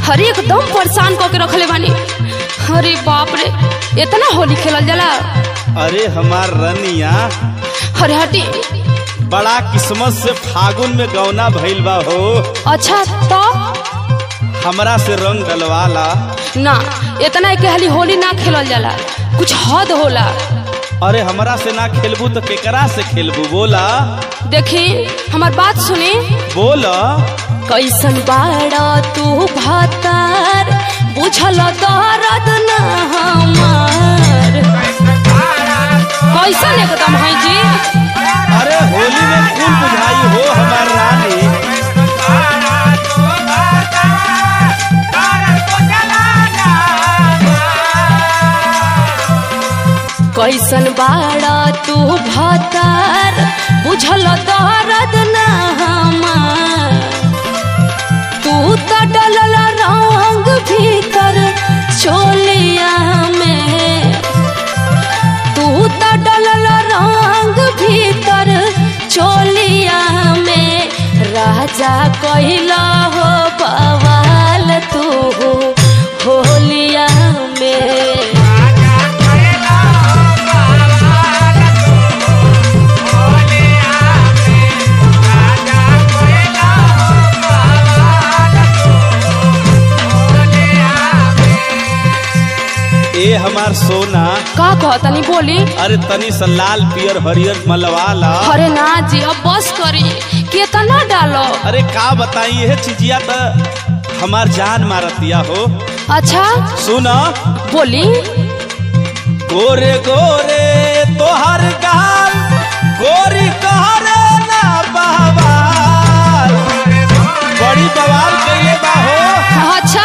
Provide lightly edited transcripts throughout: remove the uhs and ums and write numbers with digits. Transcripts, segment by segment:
अरे एकदम परेशान करके रखले बानी। अरे बाप रे, इतना होली खेलल जाला? अरे हमार रनिया, अरे हटी। बड़ा किस्मत से फागुन में गौना भइल बा हो। अच्छा तो हमरा से रंग डलवाला ना, इतना एक हाली होली ना खेलल जाला, कुछ हद होला। अरे हमरा से ना खेलबू तो केकरा से खेलबू? बोला। देखी हमार बात सुनी। बोला। कैसन बाड़ा तू भातार, बुझल दर्द ना हमार। कैसन एकदम है जी? अरे होली में कौन बुझाई हो हमार रानी। कैसन बाड़ा तू भातार, बुझल दर्द ना हमार। तू तो डलल रंग भीतर चोलिया में, तू तो डलल रंग भीतर चोलिया में। राजा कहला हो बवाल तू होलिया में। ए हमार सोना, का कहतनी बोली? अरे तनी सा लाल पियर हरियर मलवाला। अरे ना जी, अब बस करी, केतना डालो। अरे का बताई, यह चीजिया तो हमार जान मारतिया हो। अच्छा सुना। बोली। गोरे गोरे तोहर गाल, गोरी कहरे ना बवाल। बड़ी बवाल कइले बा हो। अच्छा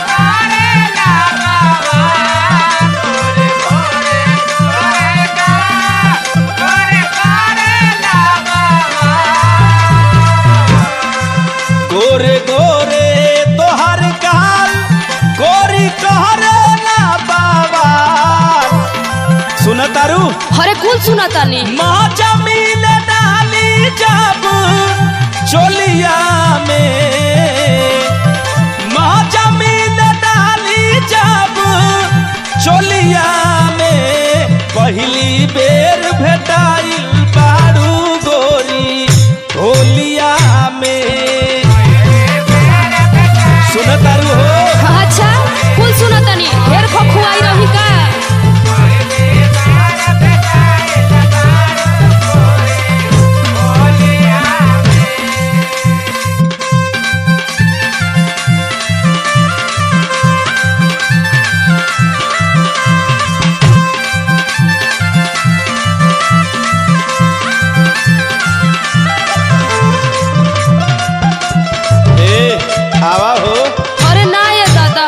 गोरे गोरे तोहर गाल, गोरी कहरे ना बवाल। सुन तारू? अरे कुल सुनतानी। माँ जमीन डाली जब चोलिया में, माँ जमीन डाली जब चोलिया में। पहली बेर भेटाइल बारू गोरी होलिया में। सुन तारू हो? अच्छा कुल सुनतानी, ढेर खोखुआई रही का? आवा हो। अरे ना ये दादा।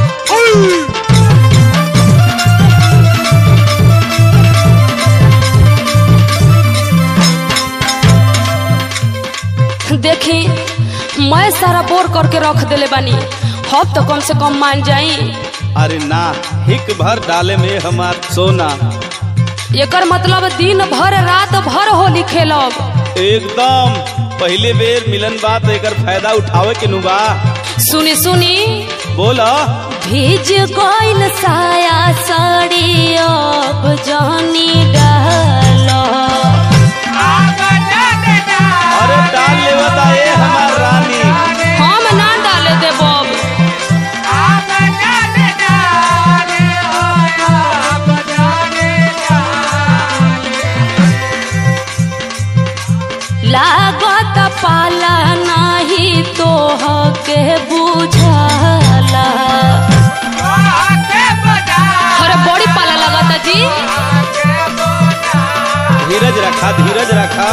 देखी मैं सारा बोर करके रख देले बानी, अब तो कम से कम मान जाई। अरे ना, हिक भर डाले में हमार सोना। एकर मतलब दिन भर रात भर होली खेलब। एकदम पहले बेर मिलन बात, एकर फायदा उठावे के नुबा। सुनी सुनी। बोला। भीज गइल साया साड़ी, अब जानी डालो। अरे डाल ले बता ए हमार रानी। हम ना डाले देबो। लागत पाला नाही तोह के बुझाला। अरे बड़ी पाला लगता जी। धीरज रखा, धीरज रखा।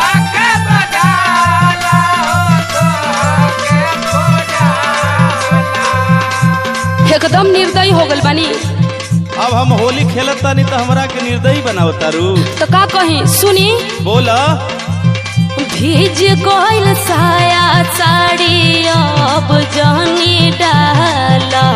एकदम निर्दयी हो गल बानी। अब हम होली खेलत तानी तो हमरा के निर्दयी बनावता रू। तो का कही सुनी। बोला। भीज गइल साया साड़ी, अब जानी डाला।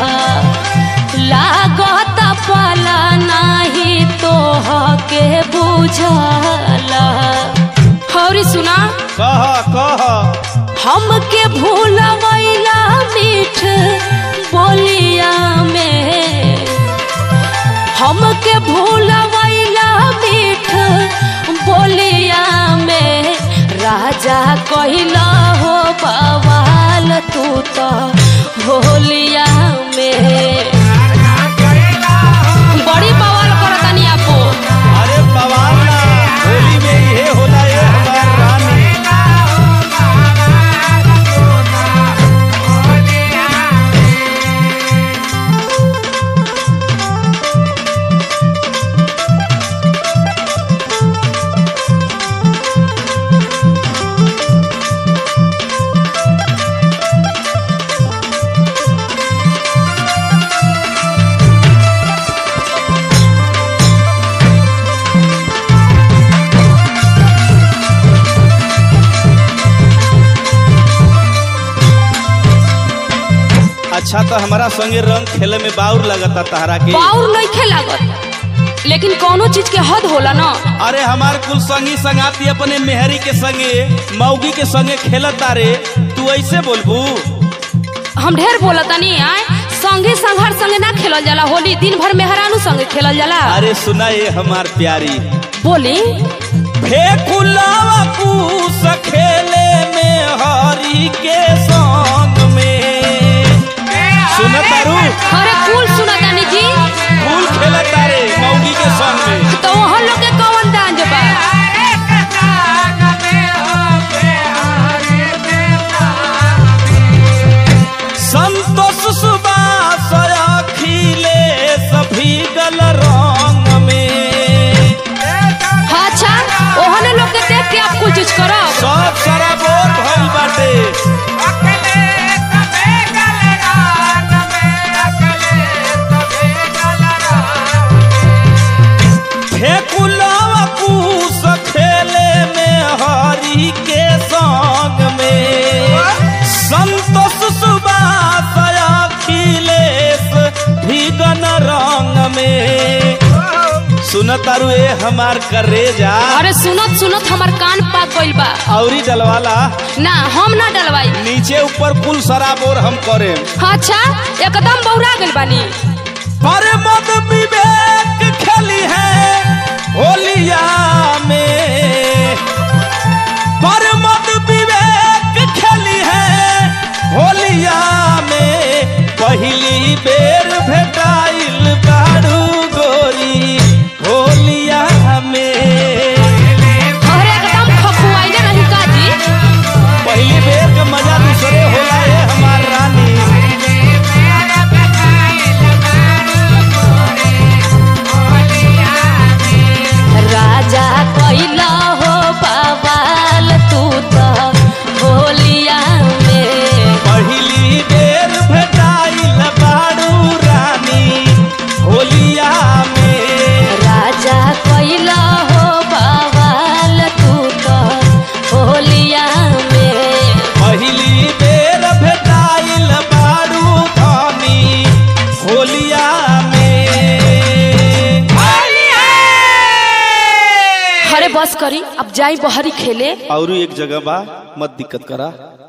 लागत पाला नाही तोह के बुझाला। हौरी सुना। कह कह। हमके भूलवैला मीठ बोलिया में हमके भूलवैला मीठ बोलिया में राजा कहिला हो बवाल तू तो होलिया में बड़ी बवाल करतानी आपो। अरे बवाल ना, होली में ये होला ये हमार रानी। अच्छा तो हमारा संगे रंग खेले में बाउर लगता तहरा के? बाउर नहीं खेलागत, लेकिन कोनो चीज के हद होला ना। अरे हमार कुल संगी संगाती अपने मेहरी के संगे मौगी के संगे खेलत रे, तू ऐसे बोलबू? हम ढेर बोलतानी आए संगे संघर संगे ना खेलल जाला, होली दिन भर मेहरानू संगे खेलल जाला। अरे सुना ये हमार प्यारी, बोली फेकुलावा पूस खेले में हरी के संग में। सुनत तारू? अरे कुल सुनतानी जी, फूल खेलत रे मौगी के संग में। तो वहाँ लोग के कौन डांज बा? संतोष सुबास अखिले सभी गल रंग में। अच्छा ओहने लोग के देख के आप कुछ चीज करो। सब सारा बोर भइल बाटे। फेकुलावा पूस खेले में हरी के संग में। संतोष सुबास अखिलेश भीगन रंग में। सुनत तारू ए हमार करेजा? अरे सुनत सुनत हमार कान पाक गइल बा। औरी डलवाला ना हम ना डलवाई, नीचे ऊपर कुल शराबोर हम करे। अच्छा एकदम बौरा गइल बानी। पर मद विवेक खेली है होलिया में। पर मद विवेक खेली है होलिया में। पहली बेर भेटाइल बारू गोरी होलिया में। अरे एकदम खखुआइले नहीं काजी। पहली बेर का मजा दूसरे होला है हमार रानी। राजा कइला हो बवाल तू तो होलिया में। पहली बेर भेटाइल बारू रानी होलिया में। राजा कइला हो बवाल तू तो होलिया में। पहली बेर भेटाइल बारू धानी होलिया में। अरे बस करी अब जाई बहरी खेले। और एक जगह बा, मत दिक्कत करा।